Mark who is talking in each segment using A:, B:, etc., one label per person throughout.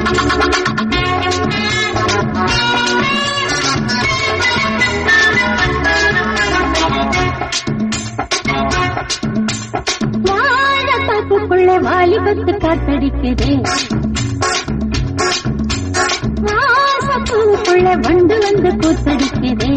A: வாலிபத்து காத்தடிக்குதே வாசப்பூக்குள்ள வண்டு வந்து கூத்தடிக்குதே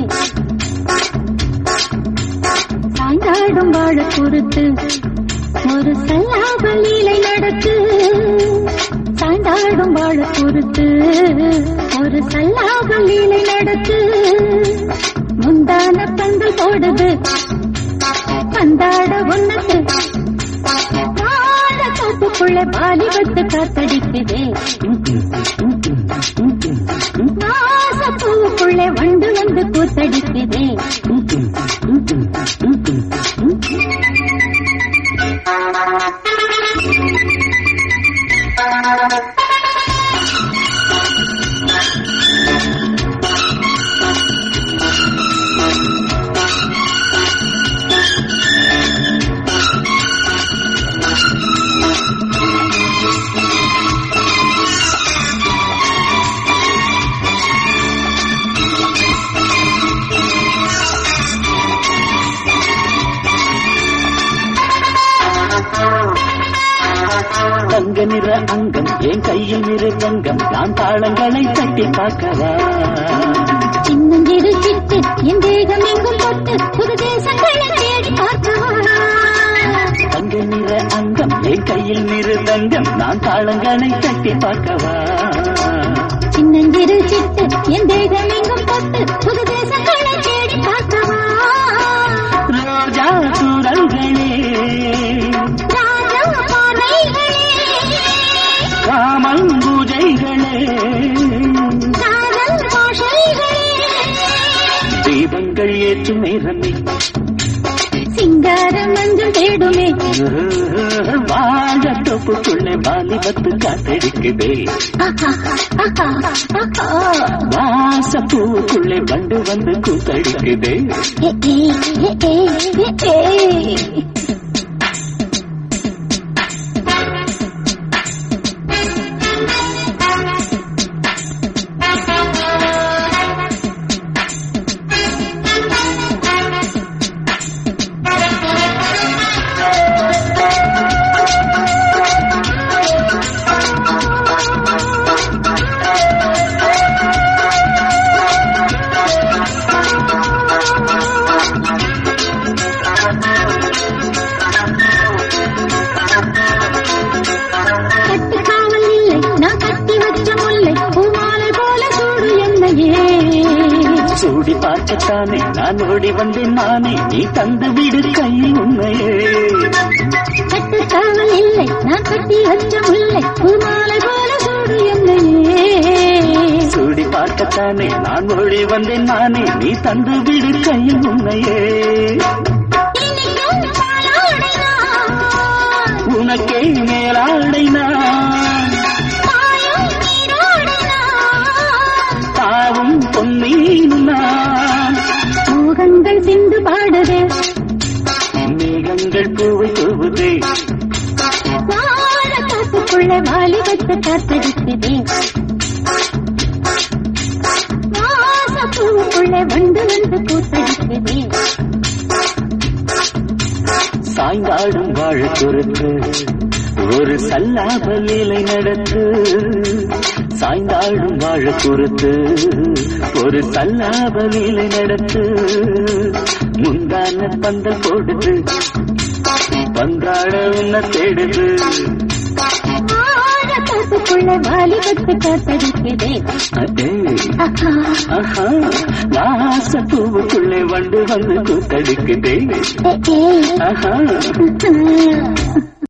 A: சாய்ந்தாடும் வாழ பொறுத்து ஒரு சல்லாப லீலை நடக்கு சாய்ந்தாடும் வாழ பொறுத்து ஒரு சல்லாப லீலை நடக்கு முந்தான பந்து போடுது பந்தாட ஒன்னத்து காப்புக்குள்ள வாலிபத்து காத்தடிக்குதே வாசப்பூக்குள்ள வண்டு வந்து கூத்தடிக்குதே
B: தங்க நிற அங்கம் என் கையில் நிற தங்கம் நான் தாளங்களை தட்டி பார்க்கவா
A: சின்னஞ்சிறு சிட்டு என் தேகம் எங்கும் தொட்டு புது தேசங்களை தேடி பார்க்கவா
B: தங்க நிற அங்கம் என் கையில் நிற தங்கம் நான் தாளங்களை தட்டி பார்க்கவா
A: சின்னஞ்சிறு சிட்டு என் தேகம் எங்கும் தொட்டு புது தேசங்களை தேடி பார்க்கவா
B: ரோஜா சூரல்களே காமல் பூஜைகளே தீபங்கள் ஏற்றும் நேரமே
A: சிங்காரம் மஞ்சள் தேடுமே
B: வாழ தொப்புக்குள்ளே வாலிபத்து காத்தடிக்குதே வாசப்பூக்குள்ளே வண்டு வந்து கூத்தடிக்குதே சூடி பார்க்கத்தானே நான் ஓடி வந்தேன் நானே நீ தந்து விடு கையில் உண்மையே
A: கட்டுக்காவல் இல்லை நான் கட்டி வச்ச முல்லை பூமாலை போல சூடு என்னையே
B: சூடி பார்க்கத்தானே நான் ஓடி வந்தேன் நானே நீ தந்து விடு கையில் உண்மையே உனக்கே மேலாடை நான் பாவும் பொன்னீனும் நான்
A: மோகங்கள் சிந்து பாடுதே
B: மேகங்கள் பூவை தூவுதே
A: வாழக்காப்புக்குள்ள வாலிபத்து காத்தடிக்குதே வாசப்பூவுக்குள்ள வண்டு வந்து கூத்தடிக்குதே
B: சாய்ந்தாடும் வாழ பொறுத்து ஒரு சல்லாப லீலை நடத்து சாய்ந்தாடும் வாழ பொறுத்து ஒரு சல்லாப லீலை நடத்து முந்தான பந்த போடுது பந்தாட உன்ன தேடுது
A: காப்புக்குள்ள வாலிபத்து காத்தடிக்குதே
B: வாசப்பூவுக்குள்ளே வண்டு வந்து கூத்தடிக்குதே
A: ஆஹா